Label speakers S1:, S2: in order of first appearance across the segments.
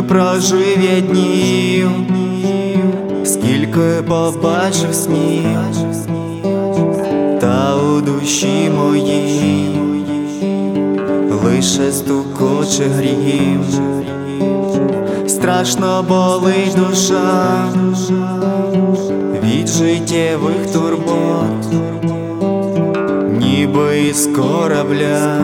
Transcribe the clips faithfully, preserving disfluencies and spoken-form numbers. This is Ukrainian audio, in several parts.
S1: прожив я днів, скільки побачив снів, та у душі моїй лише стукоче грім. Страшно болить душа від життєвих турбот, ніби із корабля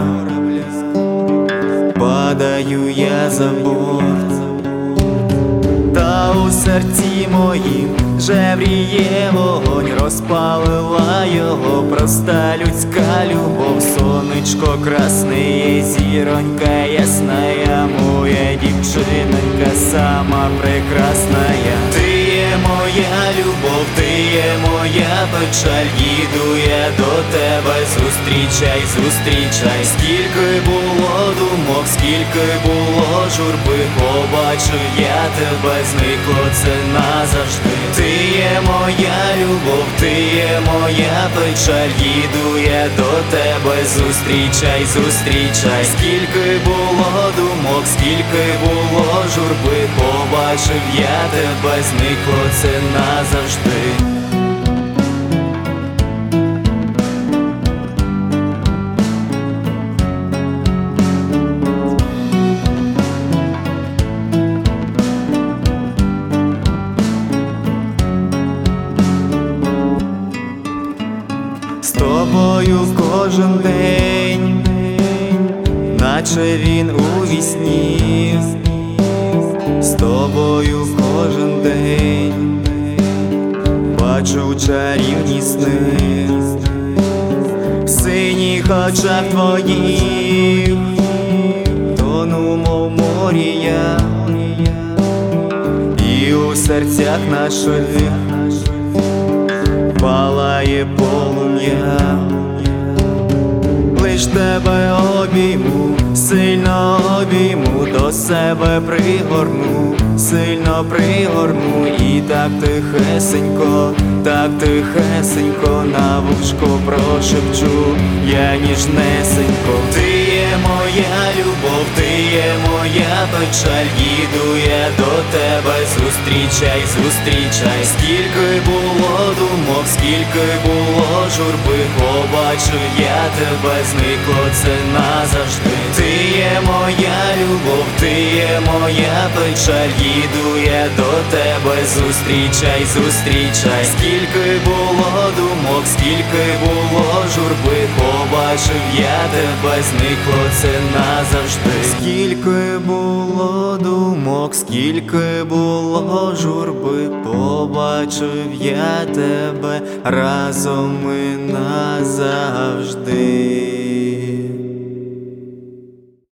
S1: падаю я за борт. Та у серці моїм жевріє вогонь, розпалила його проста людська любов. Сонечко красне, зіронька ясная, моя дівчинонька сама прекрасная. Ти є моя любов, ти є моя печаль, їду я до тебе, зустрічай, зустрічай. Скільки було думок, скільки було журби, побачив я тебе, зникло це назавжди. Ти є моя любов, ти є моя печаль, їду я до тебе, зустрічай, зустрічай. Скільки було думок, скільки було журби, побачив я тебе, зникло це назавжди. З тобою кожен день, наче він у вісні. З тобою кожен день бачу чарівні сни. В синіх очах твоїх тону, мов морі я, і у серцях наших палає полум'я. Лиш тебе обійму, сильно обійму, до себе пригорну, сильно пригорну. І так тихесенько, так тихесенько на вушко прошепчу я ніжнесенько. Ти є моя любов, ти є моя печаль, їду я до тебе, зустрічай, зустрічай. Скільки було думок, скільки було журби, побачив я тебе, зникло це назавжди. Ти є моя любов, ти є моя печаль, їду я до тебе, зустрічай, зустрічай. Скільки було думок, скільки було журби, побачив я тебе, зникло це назавжди. Скільки було думок, скільки було журби, побачив я тебе, разом ми назавжди.